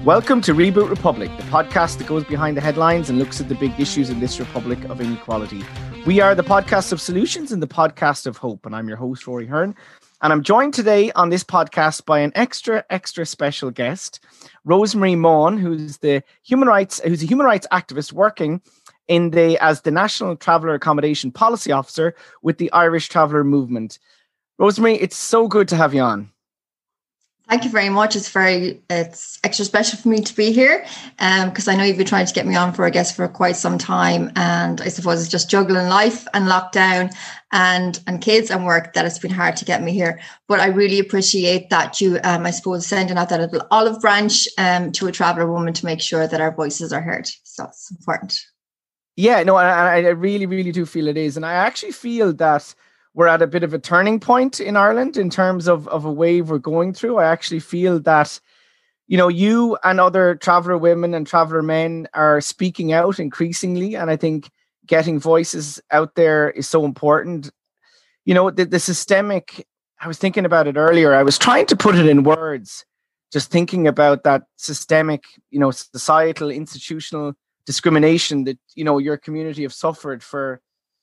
Welcome to Reboot Republic, the podcast that goes behind the headlines and looks at the big issues in this republic of inequality. We are the podcast of solutions and the podcast of hope, and I'm your host, Rory Hearn. And I'm joined today on this podcast by an extra special guest, Rosemary Maughan, who's a human rights activist working as the National Traveller Accommodation Policy Officer with the Irish Traveller Movement. Rosemary, it's so good to have you on. Thank you very much. It's extra special for me to be here because I know you've been trying to get me on for quite some time. And I suppose it's just juggling life and lockdown and kids and work that it's been hard to get me here. But I really appreciate that you, sending out that little olive branch to a traveller woman to make sure that our voices are heard. So it's important. Yeah, no, I really, really do feel it is. And I actually feel that we're at a bit of a turning point in Ireland in terms of a wave we're going through. I actually feel that, you and other traveller women and traveller men are speaking out increasingly. And I think getting voices out there is so important. The systemic, I was thinking about it earlier. I was trying to put it in words, just thinking about that systemic, societal, institutional discrimination that, your community have suffered for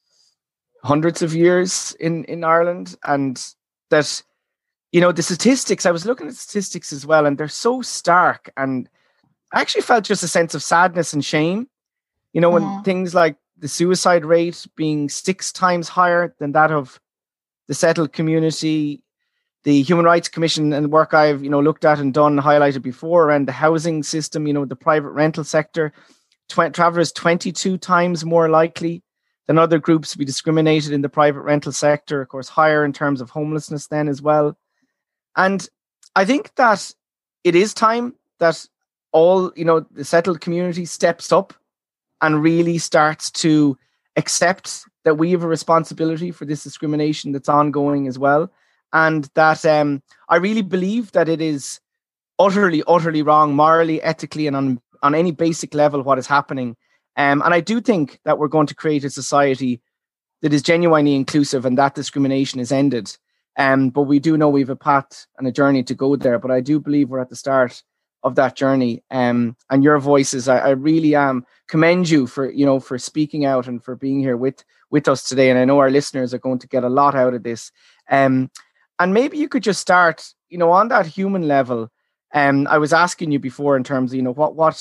hundreds of years in Ireland, and that, the statistics, I was looking at statistics as well, and they're so stark. And I actually felt just a sense of sadness and shame, when things like the suicide rate being 6 times higher than that of the settled community, the Human Rights Commission and the work I've, looked at and done, highlighted before around the housing system, the private rental sector, travellers 22 times more likely than other groups to be discriminated in the private rental sector, of course, higher in terms of homelessness then as well. And I think that it is time that all, the settled community steps up and really starts to accept that we have a responsibility for this discrimination that's ongoing as well. And that I really believe that it is utterly, utterly wrong, morally, ethically, and on any basic level what is happening. And I do think that we're going to create a society that is genuinely inclusive and that discrimination is ended. But we do know we have a path and a journey to go there. But I do believe we're at the start of that journey. And your voices, I really commend you for speaking out and for being here with us today. And I know our listeners are going to get a lot out of this. And maybe you could just start, on that human level. I was asking you before in terms of,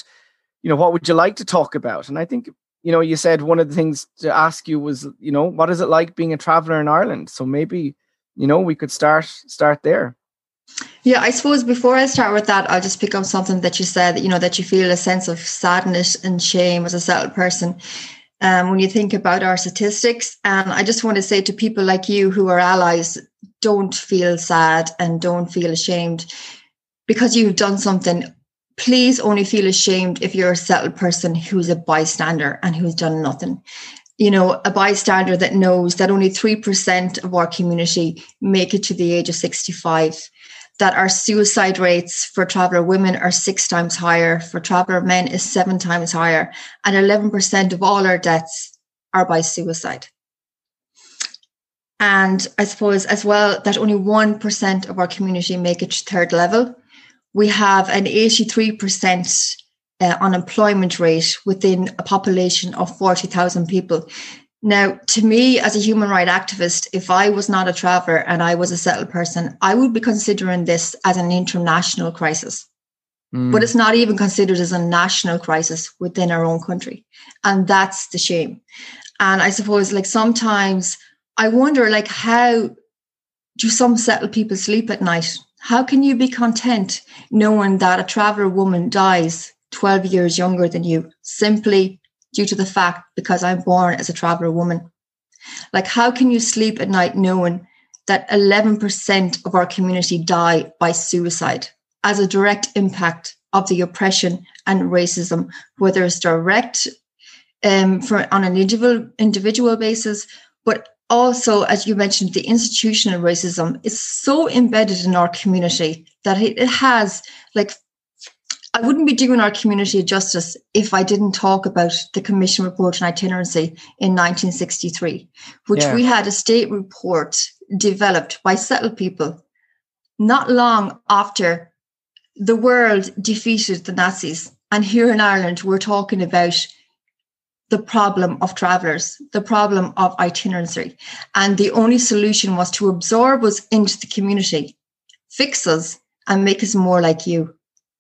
what would you like to talk about? And I think, you said one of the things to ask you was, what is it like being a traveller in Ireland? So maybe, we could start there. Yeah, I suppose before I start with that, I'll just pick up something that you said, that you feel a sense of sadness and shame as a settled person when you think about our statistics. And I just want to say to people like you who are allies, don't feel sad and don't feel ashamed because you've done something. Please only feel ashamed if you're a settled person who's a bystander and who's done nothing. A bystander that knows that only 3% of our community make it to the age of 65, that our suicide rates for traveller women are 6 times higher, for traveller men is 7 times higher, and 11% of all our deaths are by suicide. And I suppose as well that only 1% of our community make it to third level. We have an 83% unemployment rate within a population of 40,000 people. Now, to me, as a human rights activist, if I was not a traveller and I was a settled person, I would be considering this as an international crisis. But it's not even considered as a national crisis within our own country. And that's the shame. And I suppose, sometimes I wonder, how do some settled people sleep at night? How can you be content knowing that a traveller woman dies 12 years younger than you simply due to the fact because I'm born as a traveller woman? How can you sleep at night knowing that 11% of our community die by suicide as a direct impact of the oppression and racism, whether it's direct on an individual basis, but also, as you mentioned, the institutional racism is so embedded in our community that it has, I wouldn't be doing our community a justice if I didn't talk about the Commission Report on Itinerancy in 1963, which we had a state report developed by settled people not long after the world defeated the Nazis. And here in Ireland, we're talking about the problem of travellers, the problem of itinerancy. And the only solution was to absorb us into the community, fix us, and make us more like you.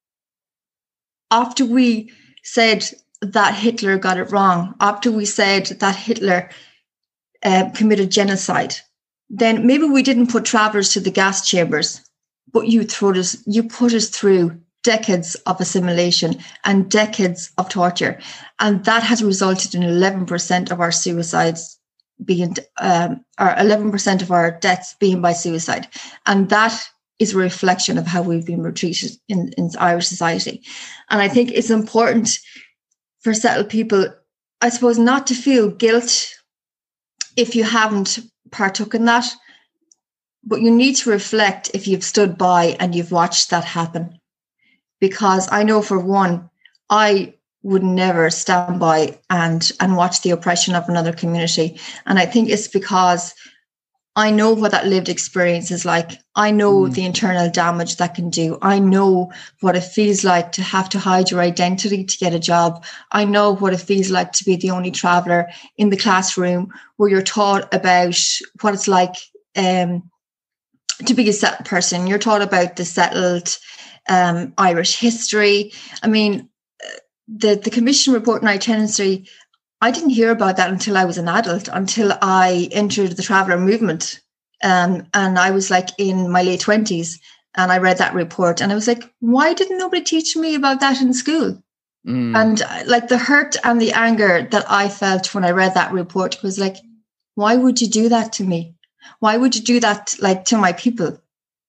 After we said that Hitler got it wrong, after we said that Hitler committed genocide, then maybe we didn't put travellers to the gas chambers, but you put us through decades of assimilation and decades of torture. And that has resulted in 11% of our suicides being, or 11% of our deaths being by suicide. And that is a reflection of how we've been treated in Irish society. And I think it's important for settled people, I suppose, not to feel guilt if you haven't partook in that, but you need to reflect if you've stood by and you've watched that happen. Because I know, for one, I would never stand by and watch the oppression of another community. And I think it's because I know what that lived experience is like. I know the internal damage that can do. I know what it feels like to have to hide your identity to get a job. I know what it feels like to be the only traveller in the classroom where you're taught about what it's like to be a settled person. You're taught about the settled Irish history. I mean, the Commission report on itinerancy, I didn't hear about that until I was an adult, until I entered the traveller movement. And I was like in my late 20s, and I read that report and I was like, why didn't nobody teach me about that in school? And like the hurt and the anger that I felt when I read that report was like, why would you do that to me? Why would you do that, like, to my people?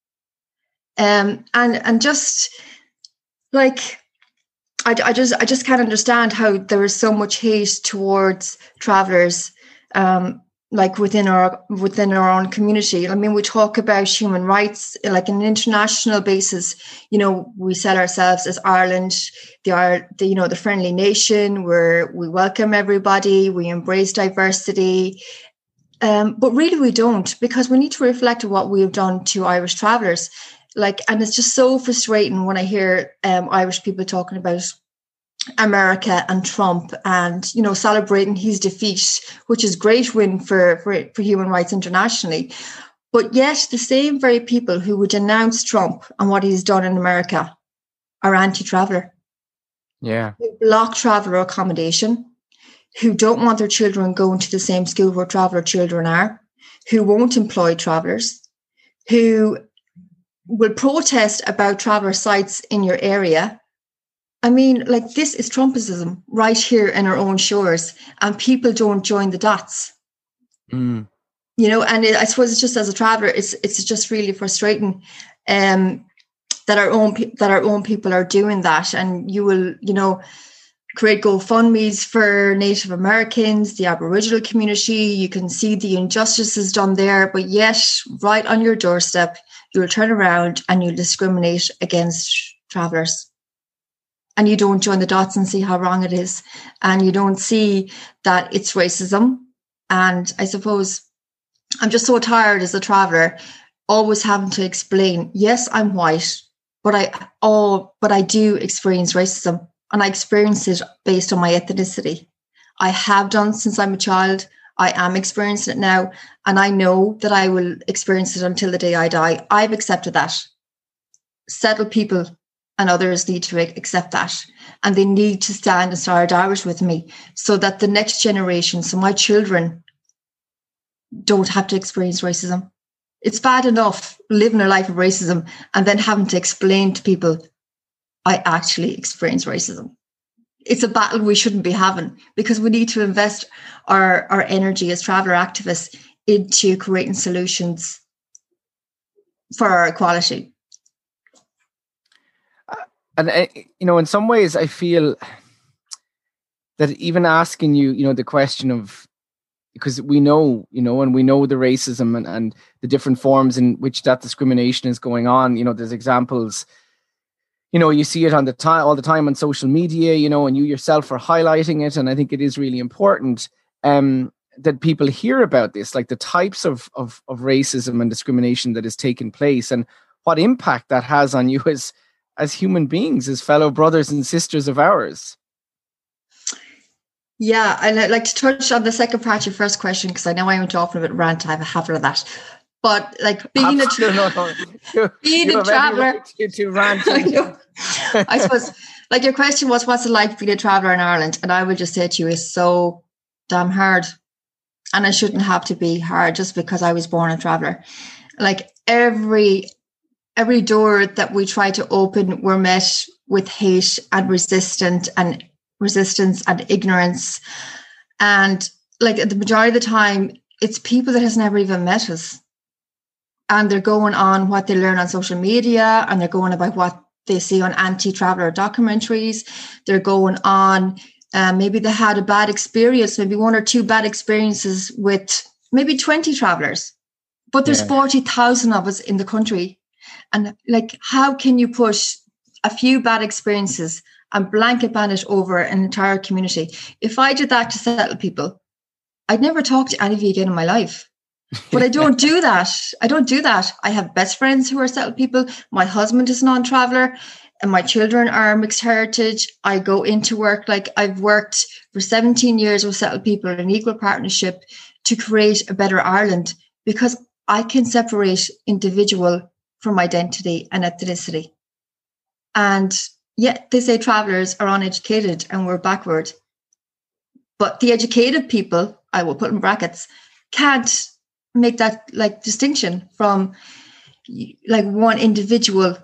And just like, I just can't understand how there is so much hate towards travellers, like within our own community. I mean, we talk about human rights, like on an international basis. You know, we sell ourselves as Ireland, the friendly nation where we welcome everybody, we embrace diversity. But really we don't, because we need to reflect on what we have done to Irish travellers. Like, and it's just so frustrating when I hear Irish people talking about America and Trump and, you know, celebrating his defeat, which is a great win for human rights internationally. But yet the same very people who would denounce Trump and what he's done in America are anti-traveller. Yeah. Who block traveller accommodation, who don't want their children going to the same school where traveller children are, who won't employ travellers, who will protest about traveller sites in your area. I mean, like, this is Trumpism right here in our own shores, and people don't join the dots. You know, and I suppose it's just, as a traveller, it's just really frustrating that our own people are doing that. And you will, you know, create GoFundMes for Native Americans, the Aboriginal community. You can see the injustices done there, but yet right on your doorstep, you'll turn around and you'll discriminate against travellers. And you don't join the dots and see how wrong it is. And you don't see that it's racism. And I suppose I'm just so tired as a traveller, always having to explain, yes, I'm white, but I do experience racism. And I experience it based on my ethnicity. I have done since I'm a child. I am experiencing it now. And I know that I will experience it until the day I die. I've accepted that. Settled people and others need to accept that. And they need to stand in solidarity with me so that the next generation, so my children, don't have to experience racism. It's bad enough living a life of racism and then having to explain to people, I actually experience racism. It's a battle we shouldn't be having, because we need to invest our energy as traveller activists into creating solutions for our equality. And, you know, in some ways, I feel that even asking you, you know, the question of, because we know, you know, and we know the racism and the different forms in which that discrimination is going on. You know, there's examples, you know, you see it all the time on social media, you know, and you yourself are highlighting it. And I think it is really important that people hear about this, like the types of racism and discrimination that is taking place and what impact that has on you as human beings, as fellow brothers and sisters of ours. Yeah, and I'd like to touch on the second part of your first question, because I know I went off on a bit of rant. I have a habit of that. But like being being a traveller to rant. I suppose, like, your question was, what's it like being a traveller in Ireland? And I will just say to you, it's so damn hard. And it shouldn't have to be hard just because I was born a traveller. Like every door that we try to open, we're met with hate and resistance and ignorance. And like the majority of the time, it's people that has never even met us. And they're going on what they learn on social media, and they're going about what they see on anti-traveller documentaries. They're going on, maybe they had a bad experience, maybe 1 or 2 bad experiences with maybe 20 travellers. But there's 40,000 of us in the country. And like, how can you push a few bad experiences and blanket ban it over an entire community? If I did that to settle people, I'd never talk to any of you again in my life. But I don't do that. I have best friends who are settled people. My husband is a non-traveller and my children are mixed heritage. I go into work, like I've worked for 17 years with settled people in equal partnership to create a better Ireland, because I can separate individual from identity and ethnicity. And yet they say travellers are uneducated and we're backward. But the educated people, I will put in brackets, can't make that like distinction from like one individual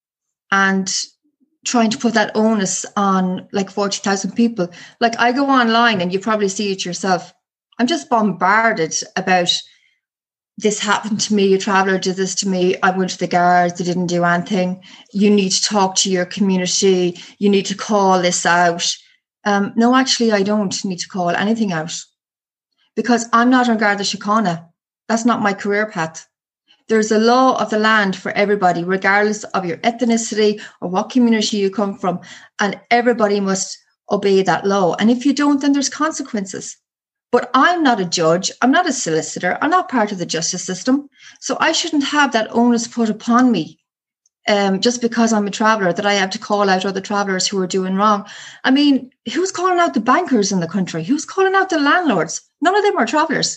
and trying to put that onus on like 40,000 people. Like I go online and you probably see it yourself. I'm just bombarded about this happened to me, a traveller did this to me, I went to the guards, they didn't do anything. You need to talk to your community. You need to call this out. No, actually, I don't need to call anything out because I'm not on Garda Síochána. That's not my career path. There's a law of the land for everybody, regardless of your ethnicity or what community you come from. And everybody must obey that law. And if you don't, then there's consequences. But I'm not a judge. I'm not a solicitor. I'm not part of the justice system. So I shouldn't have that onus put upon me just because I'm a traveller, that I have to call out other travellers who are doing wrong. I mean, who's calling out the bankers in the country? Who's calling out the landlords? None of them are travellers.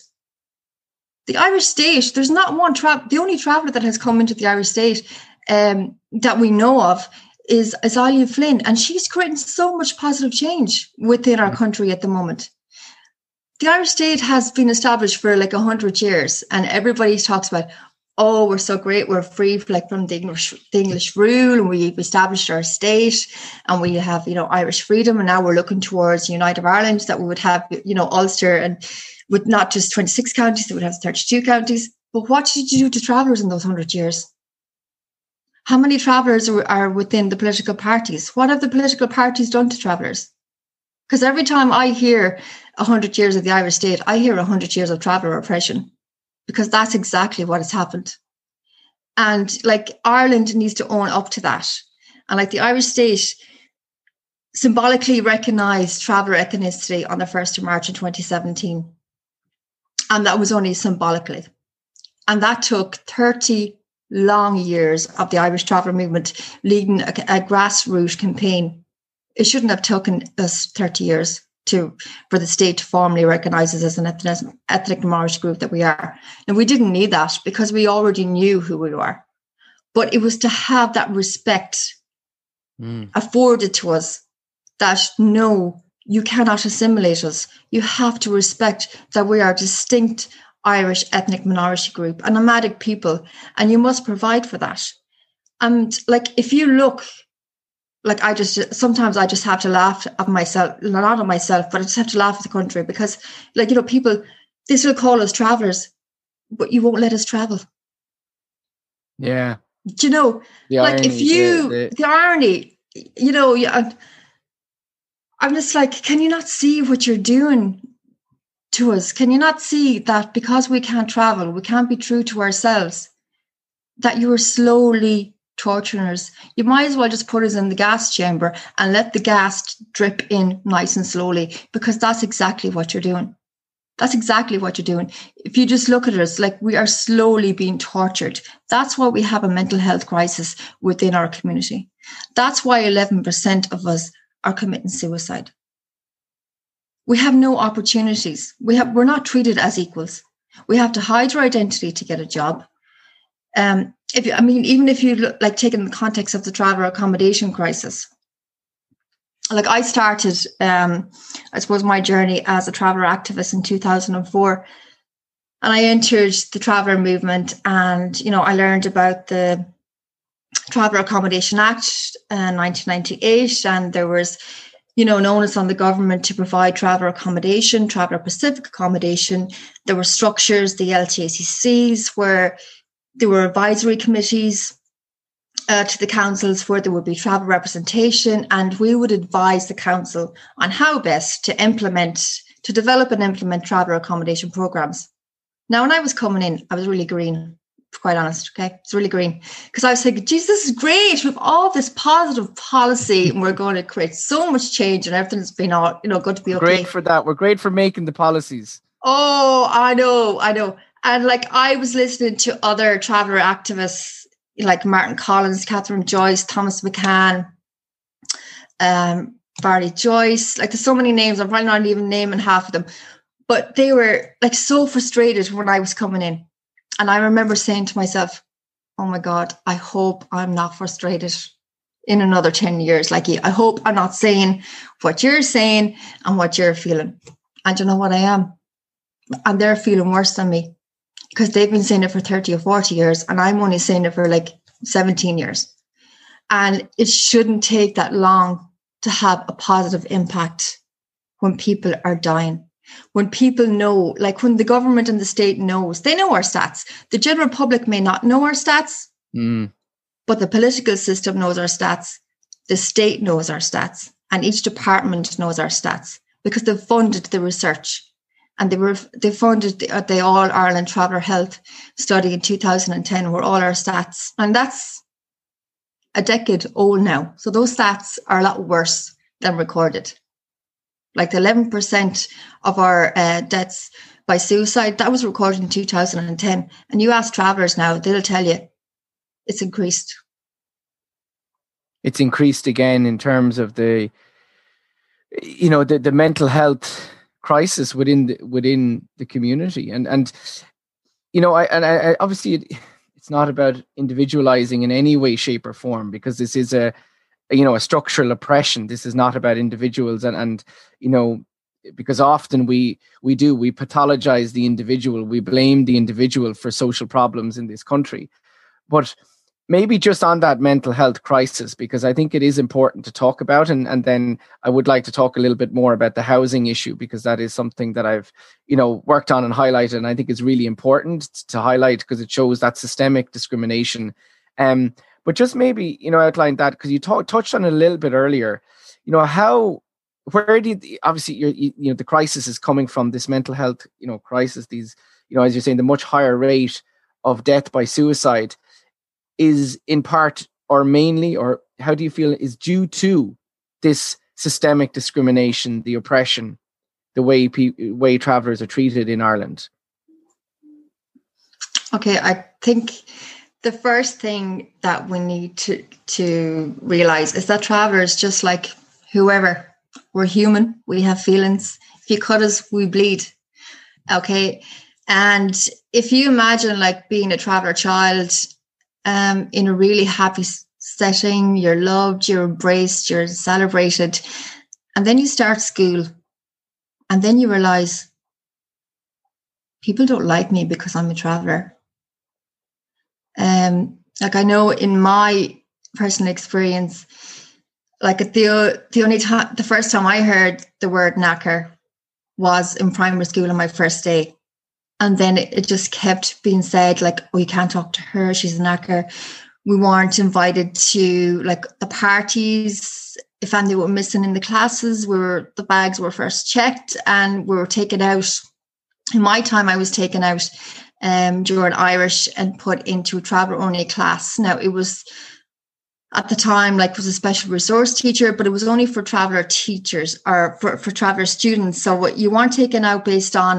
The Irish state, there's not one the only traveller that has come into the Irish state that we know of is Eileen Flynn, and she's creating so much positive change within our country at the moment. The Irish state has been established for like 100 years, and everybody talks about, oh, we're so great, we're free like from the English rule, and we've established our state, and we have, Irish freedom, and now we're looking towards United Ireland, that we would have, Ulster, and with not just 26 counties, they would have 32 counties. But what did you do to travellers in those 100 years? How many travellers are within the political parties? What have the political parties done to travellers? Because every time I hear 100 years of the Irish state, I hear 100 years of traveller oppression, because that's exactly what has happened. And like Ireland needs to own up to that. And like the Irish state symbolically recognised traveller ethnicity on the 1st of March in 2017. And that was only symbolically. And that took 30 long years of the Irish traveller movement leading a grassroots campaign. It shouldn't have taken us 30 years for the state to formally recognise us as an ethnic minority group that we are. And we didn't need that because we already knew who we were. But it was to have that respect afforded to us that, no, you cannot assimilate us. You have to respect that we are a distinct Irish ethnic minority group, a nomadic people, and you must provide for that. And like, if you look, like sometimes I just have to laugh at myself, not at myself, but I just have to laugh at the country because, like, people, they still call us travellers, but you won't let us travel. Yeah. Do you know, the like irony, the irony, I'm just like, can you not see what you're doing to us? Can you not see that because we can't travel, we can't be true to ourselves, that you are slowly torturing us? You might as well just put us in the gas chamber and let the gas drip in nice and slowly, because that's exactly what you're doing. That's exactly what you're doing. If you just look at us, like, we are slowly being tortured. That's why we have a mental health crisis within our community. That's why 11% of us are committing suicide. We have no opportunities. We're not treated as equals. We have to hide our identity to get a job. Even if you look, like, take in the context of the traveller accommodation crisis, like, I started, I suppose, my journey as a traveller activist in 2004, and I entered the traveller movement, and, you know, I learned about the Traveller Accommodation Act in 1998, and there was, you know, an onus on the government to provide traveller accommodation, traveller Pacific accommodation. There were structures, the LTACCs, where there were advisory committees to the councils where there would be travel representation, and we would advise the council on how best to develop and implement traveller accommodation programs. Now, when I was coming in, I was really green, to be quite honest. Okay, it's really green, because I was thinking, geez, this is great. We have all this positive policy, and we're going to create so much change, and everything's been all, you know, going to be okay. Great for that. We're great for making the policies. Oh, I know. And, like, I was listening to other traveller activists like Martin Collins, Catherine Joyce, Thomas McCann, Barry Joyce. Like, there's so many names. I'm probably not even naming half of them. But they were, like, so frustrated when I was coming in. And I remember saying to myself, oh my God, I hope I'm not frustrated in another 10 years like you. I hope I'm not saying what you're saying and what you're feeling. And you know what I am? And they're feeling worse than me, because they've been saying it for 30 or 40 years, and I'm only saying it for like 17 years. And it shouldn't take that long to have a positive impact when people are dying. When people know, like, when the government and the state knows, they know our stats. The general public may not know our stats, but the political system knows our stats. The state knows our stats, and each department knows our stats, because they've funded the research. And they funded the All Ireland Traveller Health study in 2010, where all our stats, and that's a decade old now. So those stats are a lot worse than recorded. Like, the 11% of our deaths by suicide, that was recorded in 2010. And you ask travellers now, they'll tell you it's increased. It's increased again in terms of the mental health crisis within the community, and you know, I obviously it's not about individualizing in any way, shape, or form, because this is a structural oppression. This is not about individuals, and you know, because often we pathologize the individual, we blame the individual for social problems in this country. But maybe just on that mental health crisis, because I think it is important to talk about, and then I would like to talk a little bit more about the housing issue, because that is something that I've, you know, worked on and highlighted, and I think it's really important to highlight, because it shows that systemic discrimination. But just maybe, you know, outline that, because you touched on it a little bit earlier. You know, obviously the crisis is coming from this mental health, you know, crisis. These, you know, as you're saying, the much higher rate of death by suicide is in part, or mainly, or how do you feel, is due to this systemic discrimination, the oppression, the way travellers are treated in Ireland? Okay, I think the first thing that we need to realise is that travellers, just like whoever, we're human, we have feelings. If you cut us, we bleed. Okay, and if you imagine, like, being a traveller child, in a really happy setting, you're loved, you're embraced, you're celebrated, and then you start school, and then you realise people don't like me because I'm a traveller. Like, I know in my personal experience, like, the first time I heard the word knacker was in primary school on my first day. And then it just kept being said, like, oh, you can't talk to her, she's a knacker. We weren't invited to, like, the parties. If any were missing in the classes, the bags were first checked, and we were taken out. In my time, I was taken out during Irish and put into a traveller-only class. Now, it was, at the time, like, was a special resource teacher, but it was only for traveller teachers, or for traveller students. So you weren't taken out based on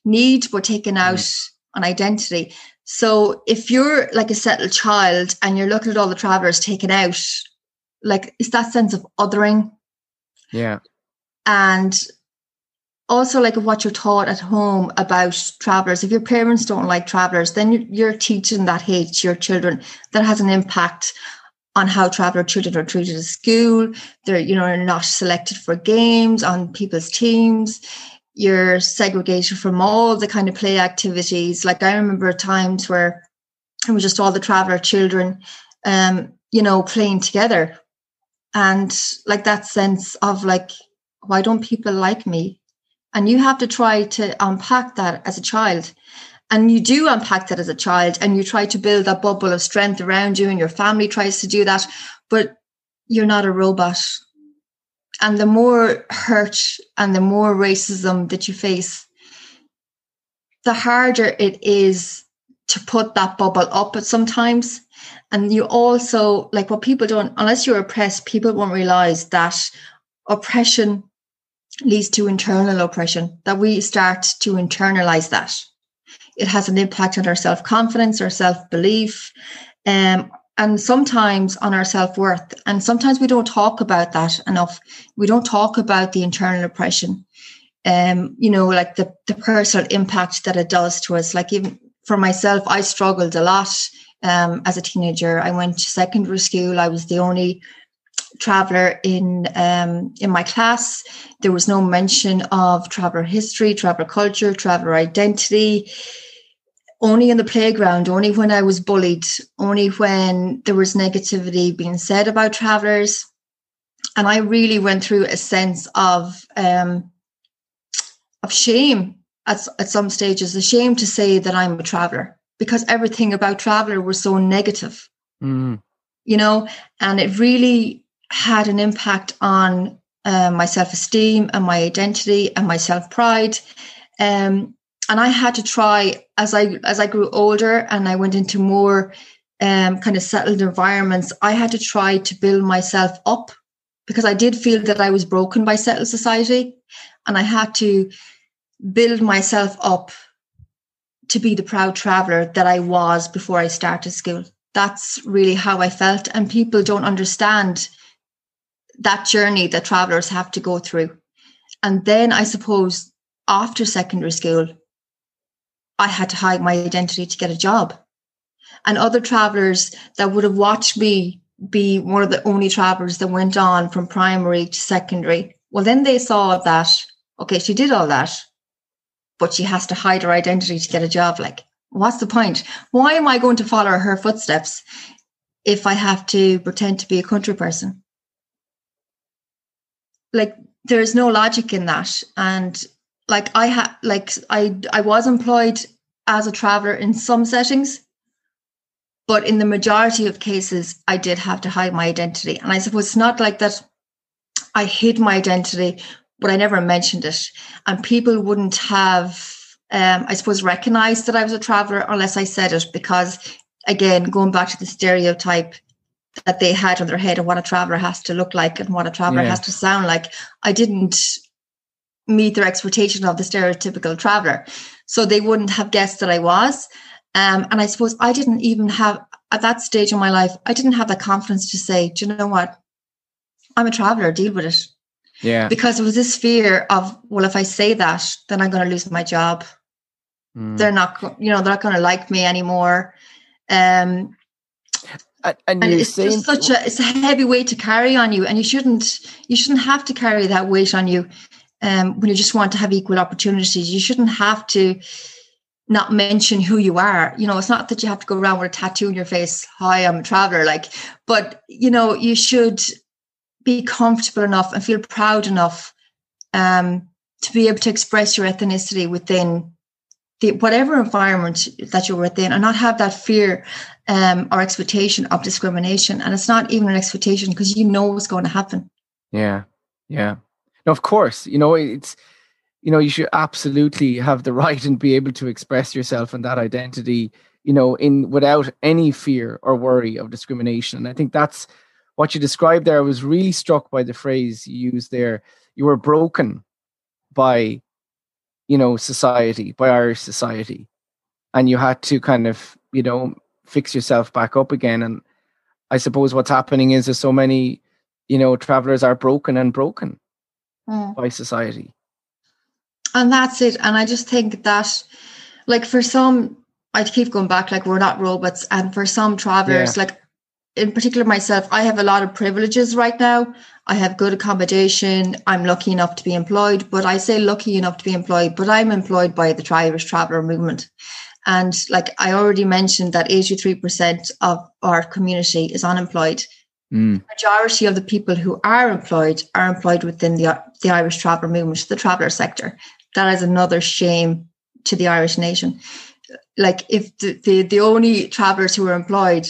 need, but taking out on identity. So if you're like a settled child and you're looking at all the travelers taken out, like it's that sense of othering. Yeah. And also like what you're taught at home about travelers. If your parents don't like travelers, then you're teaching that hate to your children. That has an impact on how traveler children are treated at school. They're, not selected for games on people's teams. You're segregated from all the kind of play activities. Like I remember times where it was just all the traveler children, playing together. And like that sense of like, why don't people like me? And you have to try to unpack that as a child. And you do unpack that as a child, and you try to build that bubble of strength around you, and your family tries to do that, but you're not a robot. And the more hurt and the more racism that you face, the harder it is to put that bubble up at sometimes. And you also, like what people don't, unless you're oppressed, people won't realize that oppression leads to internal oppression, that we start to internalize that. It has an impact on our self-confidence, our self-belief, and sometimes on our self-worth. And sometimes we don't talk about that enough. We don't talk about the internal oppression, like the personal impact that it does to us. Like even for myself, I struggled a lot as a teenager. I went to secondary school. I was the only traveler in my class. There was no mention of traveler history, traveler culture, traveler identity. Only in the playground, only when I was bullied, only when there was negativity being said about travelers. And I really went through a sense of shame at some stages, a shame to say that I'm a traveler, because everything about traveler was so negative, and it really had an impact on my self-esteem and my identity and my self-pride. And I had to try, as I grew older and I went into more kind of settled environments, I had to try to build myself up, because I did feel that I was broken by settled society, and I had to build myself up to be the proud traveler that I was before I started school. That's really how I felt. And people don't understand that journey that travelers have to go through. And then I suppose after secondary school, I had to hide my identity to get a job. And other travelers that would have watched me be one of the only travelers that went on from primary to secondary, well, then they saw that, okay, she did all that, but she has to hide her identity to get a job. Like, what's the point? Why am I going to follow her footsteps if I have to pretend to be a country person? Like, there's no logic in that. And like I was employed as a traveler in some settings, but in the majority of cases, I did have to hide my identity. And I suppose it's not like that I hid my identity, but I never mentioned it. And people wouldn't have, I suppose, recognized that I was a traveler unless I said it, because, again, going back to the stereotype that they had on their head of what a traveler has to look like and what a traveler has to sound like, I didn't meet their expectation of the stereotypical traveler. So they wouldn't have guessed that I was. And I suppose I didn't even have, at that stage in my life, I didn't have the confidence to say, do you know what? I'm a traveler, deal with it. Yeah. Because there was this fear of, well, if I say that, then I'm going to lose my job. They're not, they're not going to like me anymore. And it's just it's a heavy weight to carry on you, and you shouldn't have to carry that weight on you. When you just want to have equal opportunities, you shouldn't have to not mention who you are. It's not that you have to go around with a tattoo on your face, hi, I'm a traveler, but you should be comfortable enough and feel proud enough to be able to express your ethnicity within whatever environment that you're within, and not have that fear or expectation of discrimination. And it's not even an expectation, because what's going to happen. Yeah. No, of course, it's, you should absolutely have the right and be able to express yourself and that identity, without any fear or worry of discrimination. And I think that's what you described there. I was really struck by the phrase you used there. You were broken by, society, by Irish society, and you had to kind of, fix yourself back up again. And I suppose what's happening is there's so many, travelers are broken by society. And that's it. And I just think that, like, for some, I keep going back, like, we're not robots. And for some travelers, like, in particular myself, I have a lot of privileges right now. I have good accommodation. I'm lucky enough to be employed, but I say lucky enough to be employed, but I'm employed by the Irish Traveller Movement. And like I already mentioned, that 83% of our community is unemployed. The majority of the people who are employed within the Irish Traveller Movement, the traveller sector. That is another shame to the Irish nation. Like, if the only travellers who are employed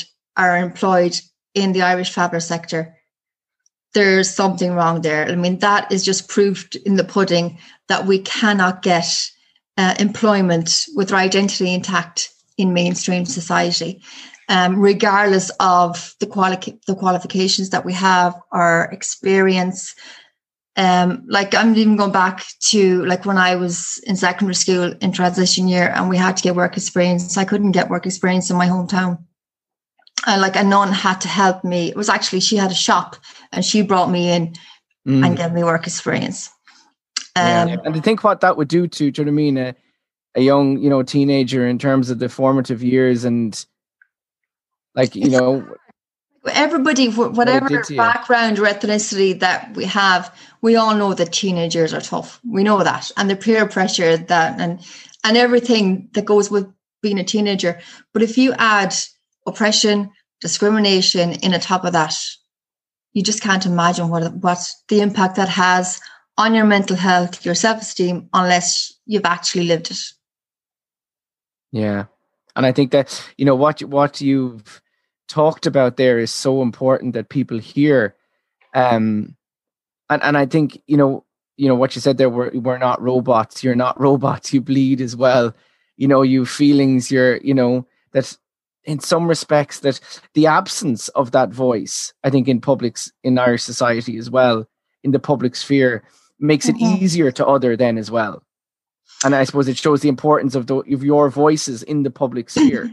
in the Irish traveller sector, there's something wrong there. I mean, that is just proof in the pudding that we cannot get employment with our identity intact in mainstream society, regardless of the qualifications that we have, our experience. Like, I'm even going back to, like, when I was in secondary school in transition year and we had to get work experience. I couldn't get work experience in my hometown. And none had to help me. It was actually, she had a shop and she brought me in and gave me work experience. And to think what that would do to, do you know what I mean, a young, teenager in terms of the formative years, and like, everybody, whatever background or ethnicity that we have, we all know that teenage years are tough. We know that, and the peer pressure that and everything that goes with being a teenager. But if you add oppression, discrimination in on top of that, you just can't imagine what the impact that has on your mental health, your self-esteem, unless you've actually lived it. Yeah. And I think that, what you've talked about there is so important that people hear. And I think, what you said there, we're not robots. You're not robots. You bleed as well. You feelings, that in some respects, that the absence of that voice, I think in Irish society as well, in the public sphere, makes it easier to other then as well. And I suppose it shows the importance of your voices in the public sphere.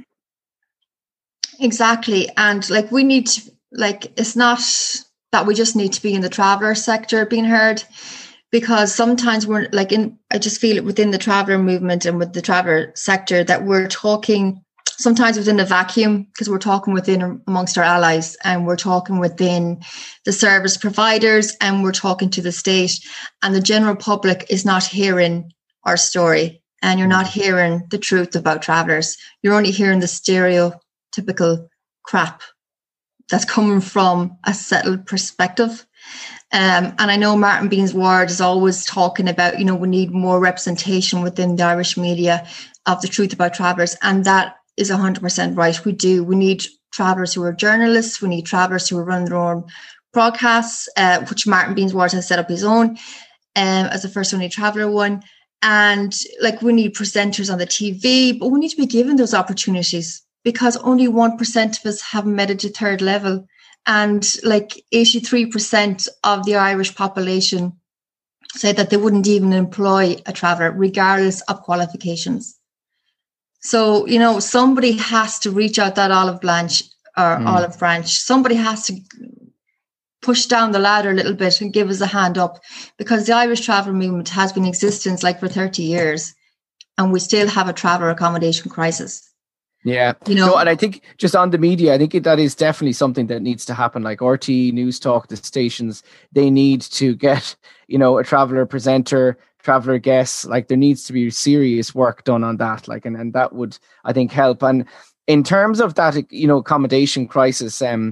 Exactly. And like, we need to, like, it's not that we just need to be in the traveller sector being heard, because sometimes we're like I just feel it within the traveller movement and with the traveller sector that we're talking sometimes within a vacuum, because we're talking within amongst our allies, and we're talking within the service providers, and we're talking to the state, and the general public is not hearing our story, and you're not hearing the truth about travellers. You're only hearing the stereotypical crap that's coming from a settled perspective. And I know Martin Bean's Ward is always talking about, we need more representation within the Irish media of the truth about travellers. And that is 100% right. We do. We need travellers who are journalists. We need travellers who are running their own broadcasts, which Martin Bean's Ward has set up his own as a first only traveller one. And like, we need presenters on the TV, but we need to be given those opportunities, because only 1% of us have made it to third level. And like 83% of the Irish population say that they wouldn't even employ a traveller regardless of qualifications. So, somebody has to reach out that olive branch. Somebody has to push down the ladder a little bit and give us a hand up, because the Irish Traveller Movement has been in existence like for 30 years and we still have a traveller accommodation crisis. Yeah. And I think just on the media, I think that is definitely something that needs to happen. Like RT, News Talk, the stations, they need to get, a traveller presenter, traveller guests. Like, there needs to be serious work done on that. Like, and that would, I think, help. And in terms of that, accommodation crisis, and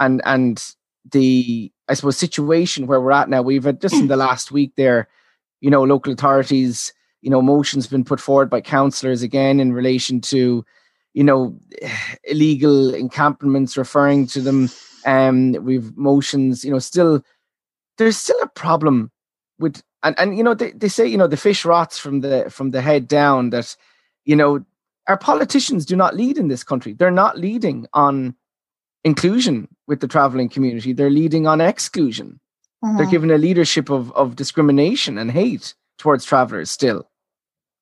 the, I suppose, situation where we're at now, we've had just in the last week there, local authorities, motions been put forward by councillors again in relation to, illegal encampments, referring to them. We've motions, there's still a problem with, and they say, the fish rots from the head down, that, our politicians do not lead in this country. They're not leading on inclusion with the travelling community. They're leading on exclusion. They're giving a leadership of discrimination and hate towards travellers still.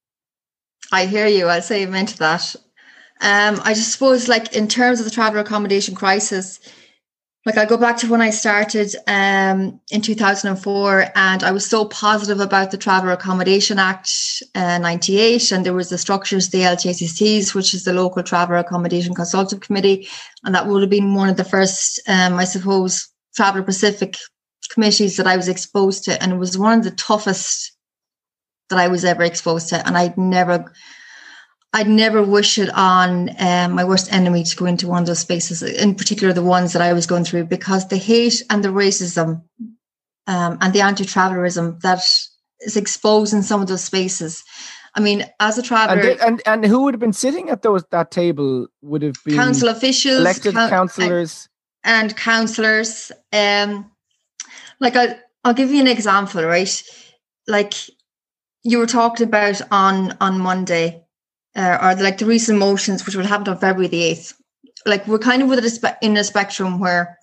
I hear you. I'll say amen to that. I just suppose, like, in terms of the traveller accommodation crisis, like, I go back to when I started in 2004, and I was so positive about the Traveller Accommodation Act 98, and there was the structures, the LTACCs, which is the Local Traveller Accommodation Consultative Committee, and that would have been one of the first, I suppose, Traveller Pacific committees that I was exposed to, and it was one of the toughest that I was ever exposed to, and I'd never wish it on my worst enemy to go into one of those spaces, in particular the ones that I was going through, because the hate and the racism and the anti-travellerism that is exposed in some of those spaces. I mean, as a traveller... And who would have been sitting at that table would have been... Council officials. Elected councillors. And councillors. Like, I'll give you an example, right? Like, you were talking about on Monday... or like the recent motions, which will happen on February the 8th. Like, we're kind of in a spectrum where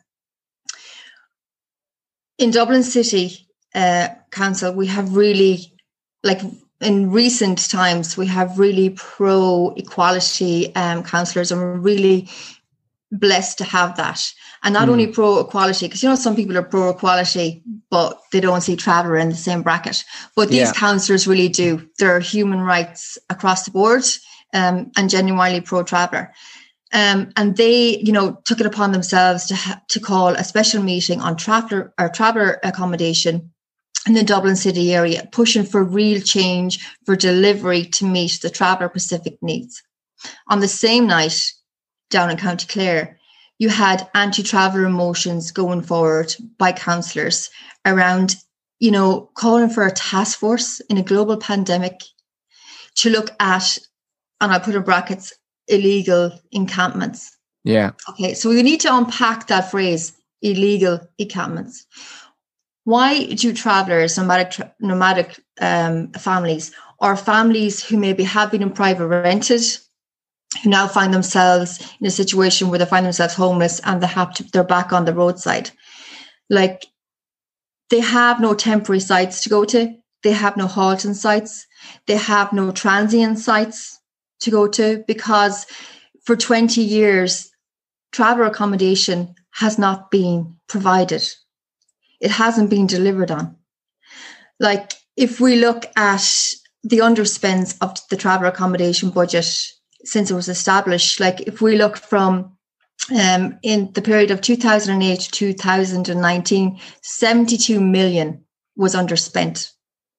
in Dublin City Council, we have really, like, in recent times, we have really pro-equality councillors, and we're really blessed to have that. And not only pro-equality, because, you know, some people are pro-equality, but they don't see traveller in the same bracket. But these councillors really do. They're human rights across the board, and genuinely pro-traveller. And they, you know, took it upon themselves to call a special meeting on traveller accommodation in the Dublin City area, pushing for real change, for delivery to meet the Traveller Pacific needs. On the same night, down in County Clare, you had anti-traveller motions going forward by councillors around, you know, calling for a task force in a global pandemic to look at, and I put in brackets, illegal encampments. Yeah. Okay, so we need to unpack that phrase, illegal encampments. Why do travellers, nomadic families, or families who maybe have been in private rented, who now find themselves in a situation where they find themselves homeless and they're back on the roadside. Like, they have no temporary sites to go to. They have no halting sites. They have no transient sites to go to, because for 20 years, traveller accommodation has not been provided. It hasn't been delivered on. Like, if we look at the underspends of the traveller accommodation budget since it was established, like, if we look from in the period of 2008 to 2019, 72 million was underspent.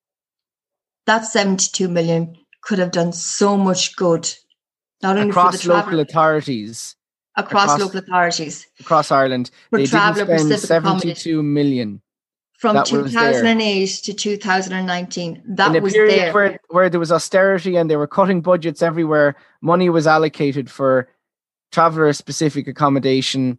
That 72 million could have done so much good, not only across for the local authorities. Across local authorities. Across Ireland. They didn't spend 72 million. From 2008 to 2019, that in was a period there. where there was austerity and they were cutting budgets everywhere, money was allocated for traveller-specific accommodation,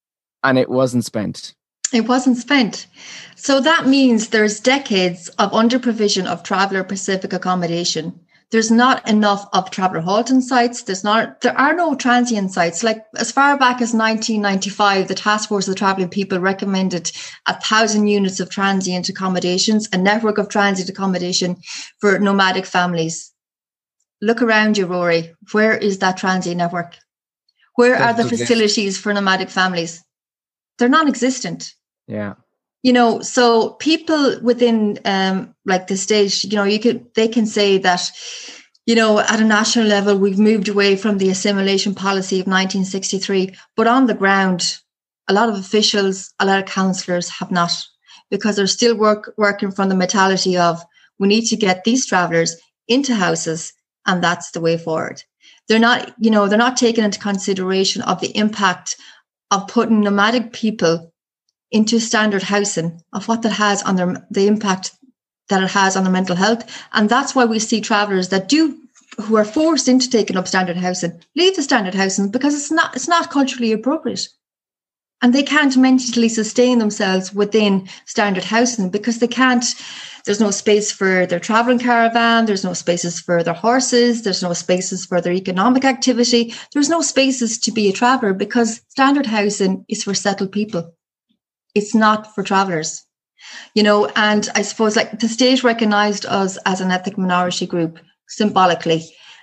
and it wasn't spent. It wasn't spent. So that means there's decades of under-provision of traveller-specific accommodation. There's not enough of traveller halting sites. There are no transient sites. Like, as far back as 1995, the Task Force of the Travelling People recommended 1,000 units of transient accommodations, a network of transient accommodation for nomadic families. Look around you, Rory. Where is that transient network? Where are the facilities for nomadic families? They're non-existent. Yeah. You know, so people within like the state, you know, they can say that, you know, at a national level, we've moved away from the assimilation policy of 1963. But on the ground, a lot of officials, a lot of councillors have not, because they're still working from the mentality of, we need to get these travellers into houses, and that's the way forward. They're not, you know, they're not taking into consideration of the impact of putting nomadic people into standard housing, of what that has on the impact that it has on their mental health. And that's why we see travellers who are forced into taking up standard housing, leave the standard housing because it's not culturally appropriate. And they can't mentally sustain themselves within standard housing because there's no space for their travelling caravan, there's no spaces for their horses, there's no spaces for their economic activity, there's no spaces to be a traveller, because standard housing is for settled people. It's not for travellers, you know. And I suppose, like, the state recognised us as an ethnic minority group symbolically,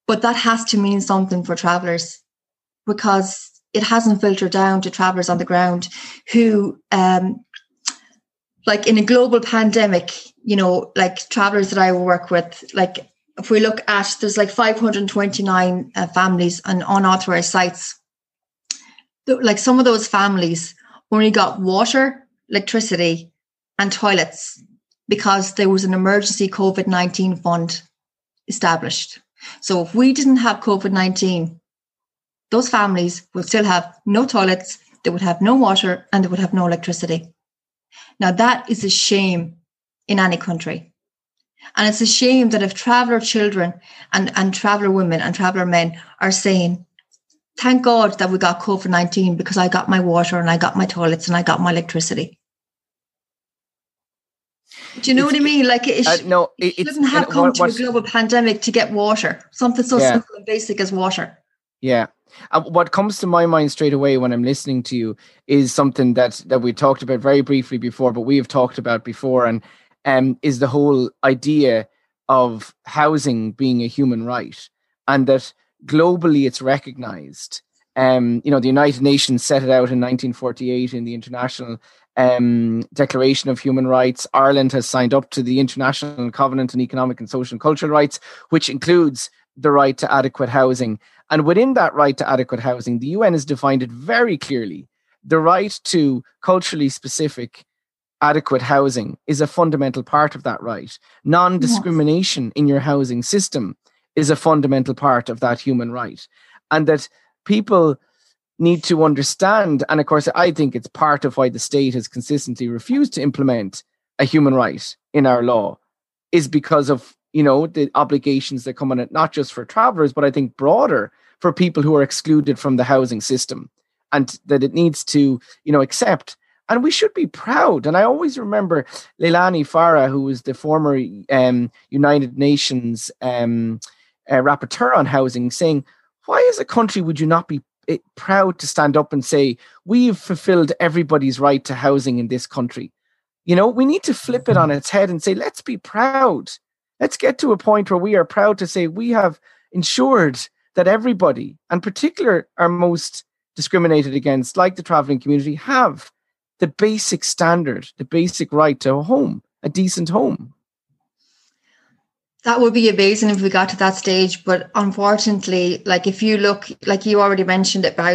But that has to mean something for travellers, because it hasn't filtered down to travellers on the ground who, like in a global pandemic, you know, like travellers that I work with, like if we look at, there's like 529 families on unauthorized sites. Like some of those families only got water, electricity and toilets because there was an emergency COVID-19 fund established. So if we didn't have COVID-19, those families would still have no toilets, they would have no water, and they would have no electricity. Now that is a shame in any country. And it's a shame that if traveller children and traveller women and traveller men are saying, thank God that we got COVID-19 because I got my water and I got my toilets and I got my electricity. Do you know what I mean? Like it shouldn't have come to a global pandemic to get water. Something so simple and basic as water. Yeah. What comes to my mind straight away when I'm listening to you is something that we talked about very briefly before, but we have talked about before, and is the whole idea of housing being a human right, and that globally it's recognized. You know, the United Nations set it out in 1948 in the International Declaration of Human Rights. Ireland has signed up to the International Covenant on Economic and Social and Cultural Rights, which includes the right to adequate housing. And within that right to adequate housing, the UN has defined it very clearly. The right to culturally specific adequate housing is a fundamental part of that right. Non-discrimination in your housing system is a fundamental part of that human right. And that people need to understand, and of course, I think it's part of why the state has consistently refused to implement a human right in our law, is because of, you know, the obligations that come on it, not just for travellers, but I think broader for people who are excluded from the housing system, and that it needs to, you know, accept. And we should be proud. And I always remember Leilani Farah, who was the former United Nations rapporteur on housing, saying, why as a country would you not be proud to stand up and say, we've fulfilled everybody's right to housing in this country? You know, we need to flip it on its head and say, let's be proud. Let's get to a point where we are proud to say we have ensured that everybody, and particularly our most discriminated against, like the travelling community, have the basic standard, the basic right to a home, a decent home. That would be amazing if we got to that stage. But unfortunately, like if you look, like you already mentioned about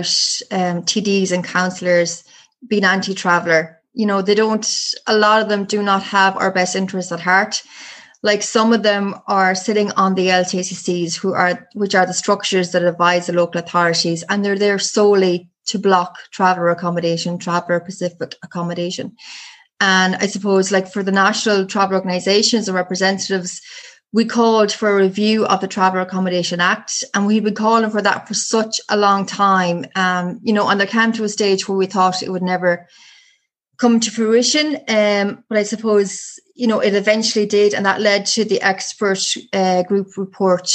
TDs and councillors being anti-traveller, you know, a lot of them do not have our best interests at heart. Like some of them are sitting on the LTCCs, which are the structures that advise the local authorities, and they're there solely to block traveller accommodation, traveller specific accommodation. And I suppose, like for the national travel organisations and representatives, we called for a review of the Traveller Accommodation Act, and we've been calling for that for such a long time. You know, and there came to a stage where we thought it would never come to fruition. But I suppose, you know, it eventually did, and that led to the expert group report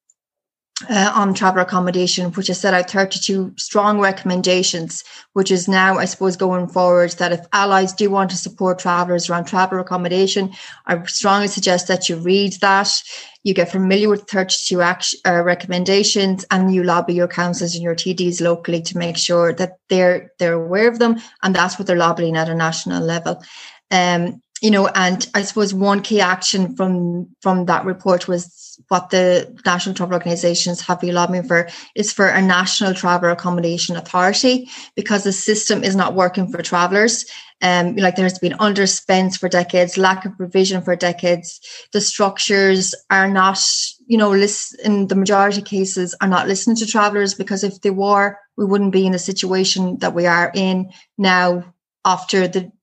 on traveller accommodation, which has set out 32 strong recommendations, which is now, I suppose, going forward, that if allies do want to support travellers around traveller accommodation, I strongly suggest that you read that, you get familiar with 32 recommendations, and you lobby your councils and your TDs locally to make sure that they're aware of them, and that's what they're lobbying at a national level. You know, and I suppose one key action from that report was what the national travel organisations have been lobbying for is for a national traveller accommodation authority, because the system is not working for travellers. Like there's been underspends for decades, lack of provision for decades. The structures are not, you know, in the majority of cases are not listening to travellers, because if they were, we wouldn't be in the situation that we are in now. After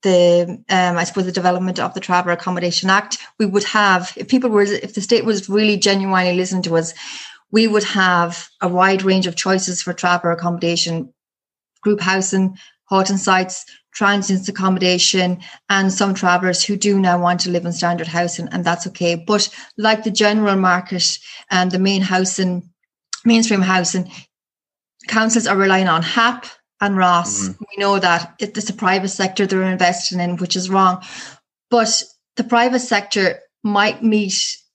I suppose the development of the Traveller Accommodation Act, we would have, if the state was really genuinely listening to us, we would have a wide range of choices for traveller accommodation, group housing, Houghton sites, transient accommodation, and some travellers who do now want to live in standard housing, and that's okay. But like the general market and the mainstream housing, councils are relying on HAP and Ross. We know that it's a private sector they're investing in, which is wrong. But the private sector might meet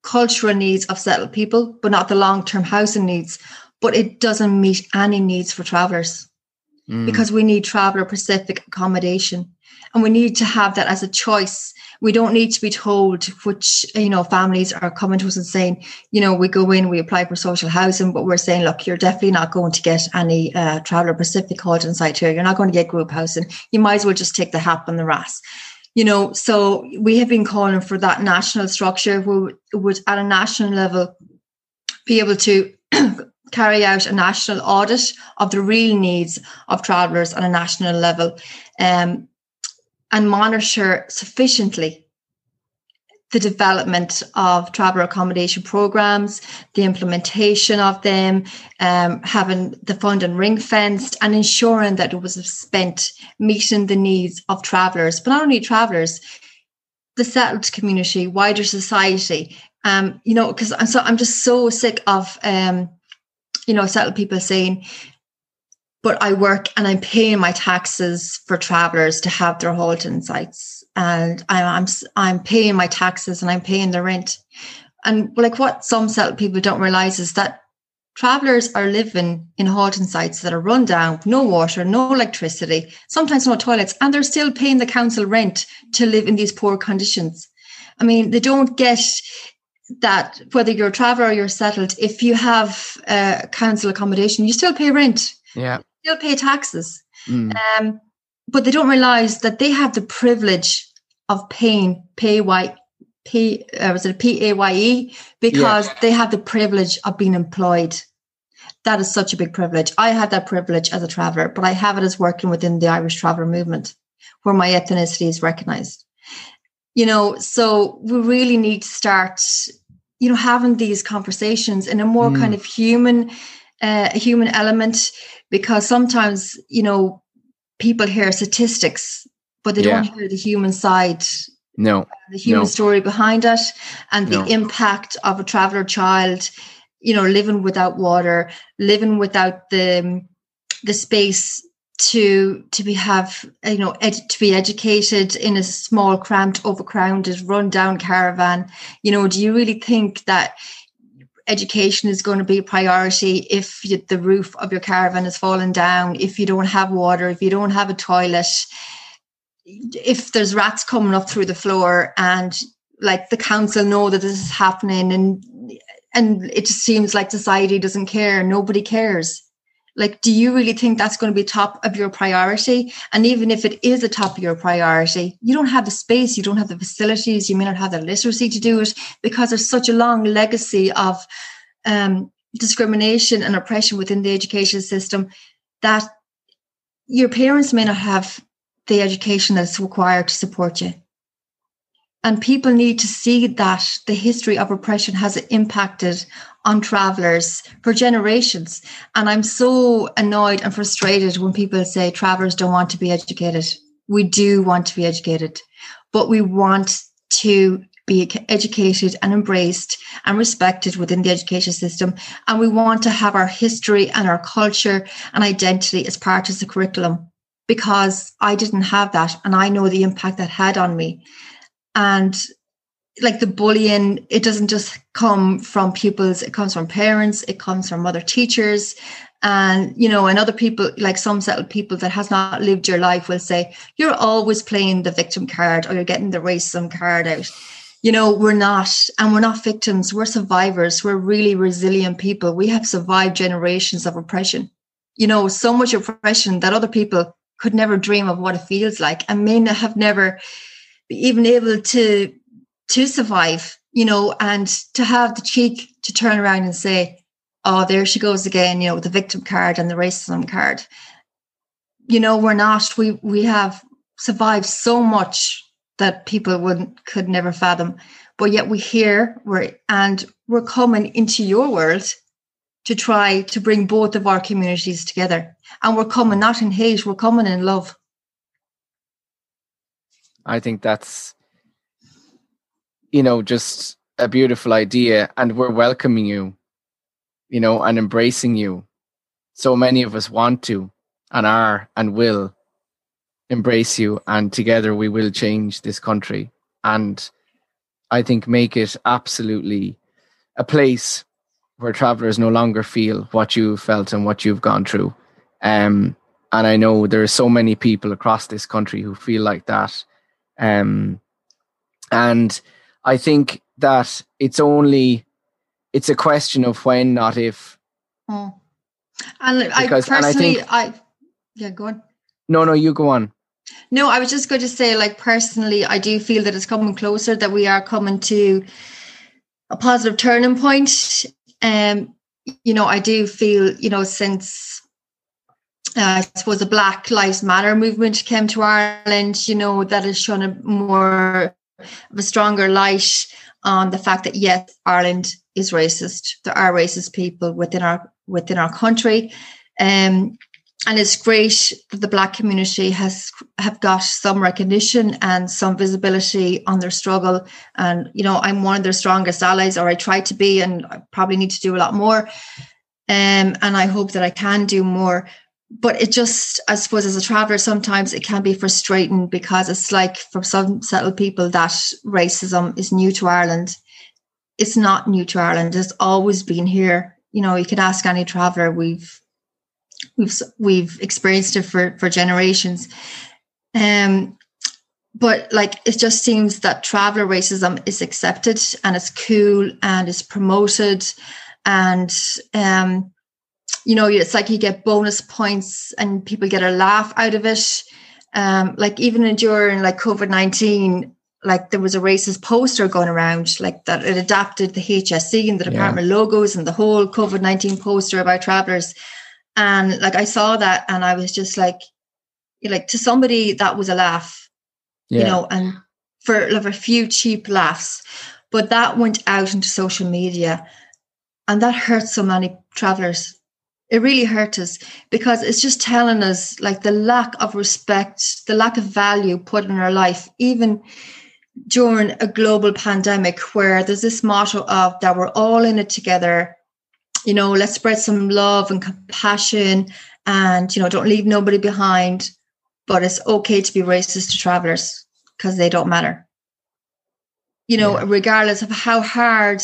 cultural needs of settled people, but not the long-term housing needs. But it doesn't meet any needs for travellers because we need traveller-specific accommodation. And we need to have that as a choice. We don't need to be told which, families are coming to us and saying, we go in, we apply for social housing, but we're saying, look, you're definitely not going to get any traveller Pacific halting site here. You're not going to get group housing. You might as well just take the hap and the ras. So we have been calling for that national structure who would at a national level be able to carry out a national audit of the real needs of travellers on a national level. And monitor sufficiently the development of traveller accommodation programs, the implementation of them, having the funding ring-fenced and ensuring that it was spent meeting the needs of travellers, but not only travellers, the settled community, wider society. Because I'm just so sick of, settled people saying, but I work and I'm paying my taxes for travellers to have their halting sites, and I'm paying my taxes and I'm paying the rent. And like what some settled people don't realise is that travellers are living in halting sites that are run down, no water, no electricity, sometimes no toilets, and they're still paying the council rent to live in these poor conditions. I mean, they don't get that whether you're a traveller or you're settled, if you have council accommodation, you still pay rent. Yeah. Still pay taxes. But they don't realise that they have the privilege of paying PAYE because they have the privilege of being employed. That is such a big privilege. I had that privilege as a traveller, but I have it as working within the Irish traveller movement where my ethnicity is recognised. So we really need to start, having these conversations in a more kind of human element, because sometimes, people hear statistics, but they don't hear the human side. No. The human story behind it and the impact of a traveller child, living without water, living without the space to be educated in a small, cramped, overcrowded, run-down caravan. Do you really think that education is going to be a priority if the roof of your caravan is falling down, if you don't have water, if you don't have a toilet, if there's rats coming up through the floor and like the council know that this is happening and it just seems like society doesn't care, nobody cares. Like, do you really think that's going to be top of your priority? And even if it is a top of your priority, you don't have the space, you don't have the facilities, you may not have the literacy to do it because there's such a long legacy of discrimination and oppression within the education system that your parents may not have the education that's required to support you. And people need to see that the history of oppression has impacted on travellers for generations. And I'm so annoyed and frustrated when people say travellers don't want to be educated. We do want to be educated, but we want to be educated and embraced and respected within the education system. And we want to have our history and our culture and identity as part of the curriculum, because I didn't have that. And I know the impact that had on me. And like the bullying, it doesn't just come from pupils, it comes from parents, it comes from other teachers. And, and other people, like some settled people that has not lived your life will say, you're always playing the victim card or you're getting the racism card out. We're not, and we're not victims, we're survivors. We're really resilient people. We have survived generations of oppression, so much oppression that other people could never dream of what it feels like and may not have never be even able to survive, and to have the cheek to turn around and say, oh, there she goes again, with the victim card and the racism card. We're not, we have survived so much that people could never fathom, but yet we're coming into your world to try to bring both of our communities together. And we're coming not in hate, we're coming in love. I think that's, just a beautiful idea. And we're welcoming you, and embracing you. So many of us want to and are and will embrace you. And together we will change this country. And I think, make it absolutely a place where travelers no longer feel what you've felt and what you've gone through. And I know there are so many people across this country who feel like that. And I think that it's a question of when, not if. Mm. And yeah, go on. No, you go on. No, I was just going to say, like, personally, I do feel that it's coming closer, that we are coming to a positive turning point. I do feel, since I suppose the Black Lives Matter movement came to Ireland, that has shown a stronger light on the fact that, yes, Ireland is racist. There are racist people within our country. And it's great that the Black community have got some recognition and some visibility on their struggle. And, I'm one of their strongest allies, or I try to be, and I probably need to do a lot more. And I hope that I can do more. But it just, I suppose, as a traveller, sometimes it can be frustrating, because it's like, for some settled people, that racism is new to Ireland. It's not new to Ireland. It's always been here. You can ask any traveller. We've experienced it for generations. But like, it just seems that traveller racism is accepted and it's cool and it's promoted. And, it's like you get bonus points and people get a laugh out of it. Like, even during like COVID-19, like, there was a racist poster going around, like, that it adapted the HSE and the department logos and the whole COVID-19 poster about travellers. And like, I saw that and I was just like, to somebody that was a laugh, and for a few cheap laughs, but that went out into social media and that hurt so many travellers. It really hurt us, because it's just telling us, like, the lack of respect, the lack of value put in our life, even during a global pandemic, where there's this motto of that we're all in it together. Let's spread some love and compassion, and, don't leave nobody behind. But it's okay to be racist to travellers, because they don't matter. Regardless of how hard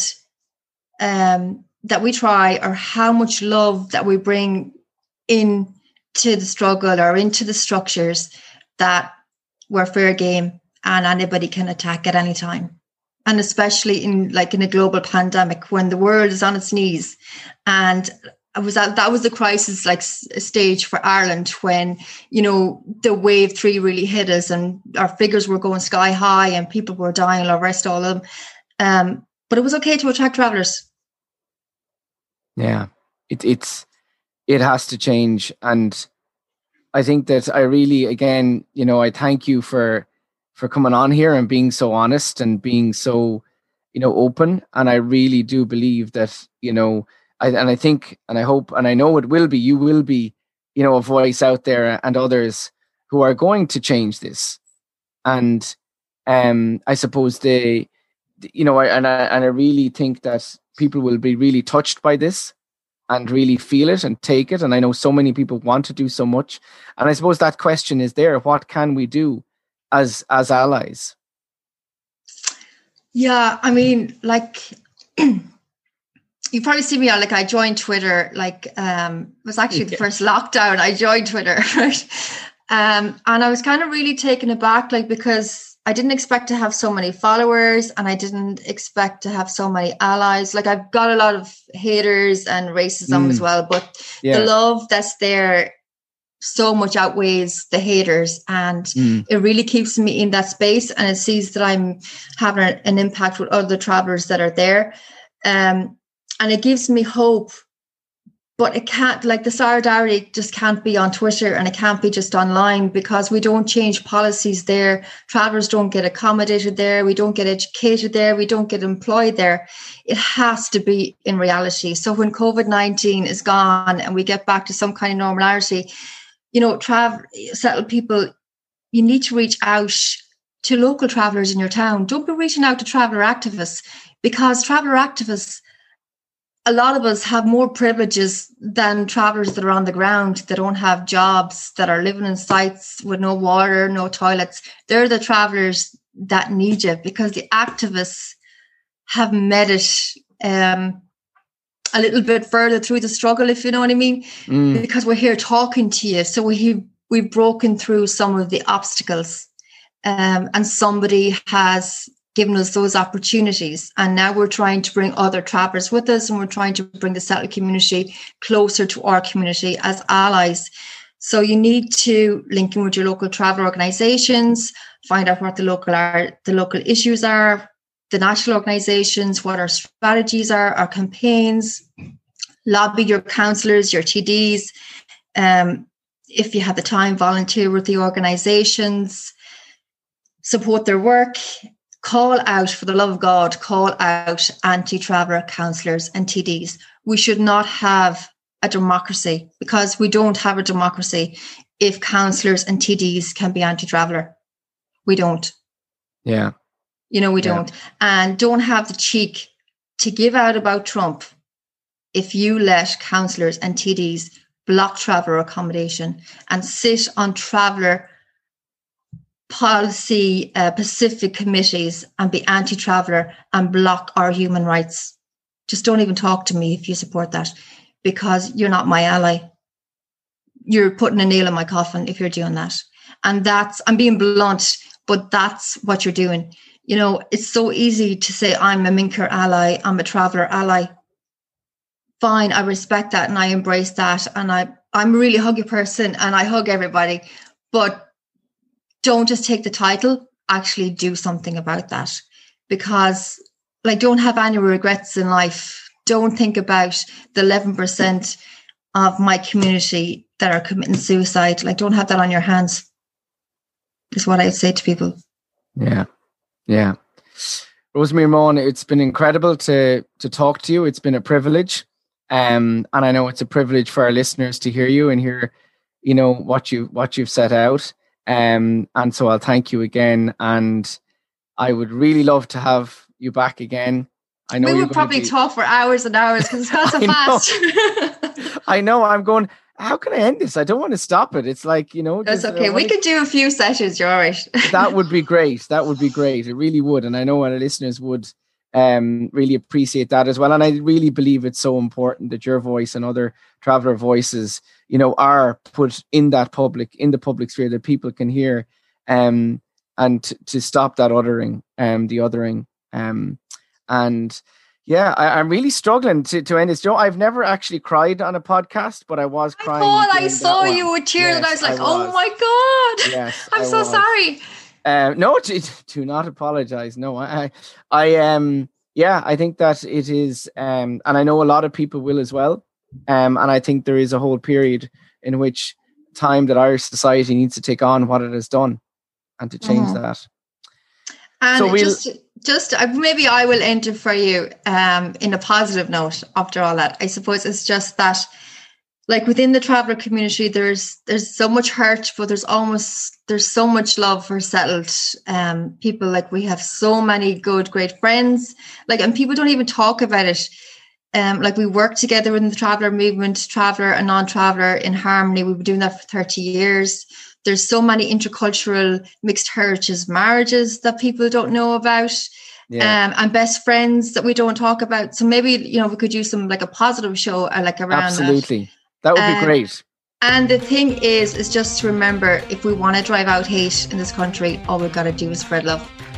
that we try, or how much love that we bring into the struggle or into the structures, that we're fair game and anybody can attack at any time. And especially in a global pandemic, when the world is on its knees. And that was the crisis stage for Ireland, when, the wave 3 really hit us and our figures were going sky high and people were dying, all the rest of them. But it was okay to attract travellers. Yeah, it has to change. And I think that I really, again, I thank you for coming on here and being so honest and being so, open. And I really do believe that, I think, and I hope, and I know you will be, a voice out there, and others who are going to change this. And I suppose I really think that people will be really touched by this and really feel it and take it. And I know so many people want to do so much. And I suppose that question is there. What can we do as allies? Yeah, I mean, you probably see me on, I joined Twitter, it was actually the first lockdown I joined Twitter, right? And I was kind of really taken aback, because I didn't expect to have so many followers, and I didn't expect to have so many allies. I've got a lot of haters and racism as well, but the love that's there so much outweighs the haters, and it really keeps me in that space, and it sees that I'm having an impact with other travellers that are there. And it gives me hope, but it can't, the solidarity just can't be on Twitter, and it can't be just online, because we don't change policies there. Travellers don't get accommodated there. We don't get educated there. We don't get employed there. It has to be in reality. So when COVID-19 is gone and we get back to some kind of normality, settled people, you need to reach out to local travellers in your town. Don't be reaching out to traveller activists, because traveller activists, a lot of us have more privileges than travellers that are on the ground, that don't have jobs, that are living in sites with no water, no toilets. They're the travellers that need you, because the activists have made it a little bit further through the struggle, if you know what I mean, because we're here talking to you. So we've broken through some of the obstacles, and somebody has given us those opportunities. And now we're trying to bring other travellers with us, and we're trying to bring the settled community closer to our community as allies. So you need to link in with your local travel organisations, find out what the local issues are, the national organisations, what our strategies are, our campaigns, lobby your councillors, your TDs. If you have the time, volunteer with the organisations, support their work, call out, for the love of God, call out anti-traveller councillors and TDs. We should not have a democracy, because we don't have a democracy if councillors and TDs can be anti-traveller. We don't. Yeah. We don't. And don't have the cheek to give out about Trump if you let councillors and TDs block traveller accommodation and sit on traveller policy Pacific committees and be anti-traveller and block our human rights. Just don't even talk to me if you support that, because you're not my ally. You're putting a nail in my coffin if you're doing that. And I'm being blunt, but that's what you're doing. It's so easy to say, I'm a Minker ally, I'm a traveller ally. Fine, I respect that and I embrace that. And I'm a really huggy person and I hug everybody. But don't just take the title, actually do something about that. Because, don't have any regrets in life. Don't think about the 11% of my community that are committing suicide. Don't have that on your hands, is what I'd say to people. Yeah. Rosemary Maughan, it's been incredible to talk to you. It's been a privilege. And I know it's a privilege for our listeners to hear you and hear, what you've set out. And so I'll thank you again. And I would really love to have you back again. I know we would probably talk for hours and hours because it's gone so fast. I know. I'm going, how can I end this? I don't want to stop it. It's like, That's okay. We could do a few sessions. You're all right. That would be great. It really would. And I know our listeners would really appreciate that as well. And I really believe it's so important that your voice and other traveller voices, are put in the public sphere that people can hear, and to stop that the othering. And yeah, I'm really struggling to end this. Joe, I've never actually cried on a podcast, but I was crying. I saw you with tears, and I was like, oh my God. Yes, I'm so sorry. No, do not apologize. No, I think that it is, and I know a lot of people will as well. And I think there is a whole period in which time that Irish society needs to take on what it has done and to change that. And so just maybe I will enter for you in a positive note after all that. I suppose it's just that, within the traveller community, there's so much hurt, but there's so much love for settled people. We have so many great friends, and people don't even talk about it. We work together in the traveller movement, traveller and non-traveller in harmony. We've been doing that for 30 years. There's so many intercultural mixed heritage marriages that people don't know about. Yeah. And best friends that we don't talk about. So maybe, we could do some a positive show around Absolutely. That would be great. And the thing is just to remember, if we want to drive out hate in this country, all we've got to do is spread love.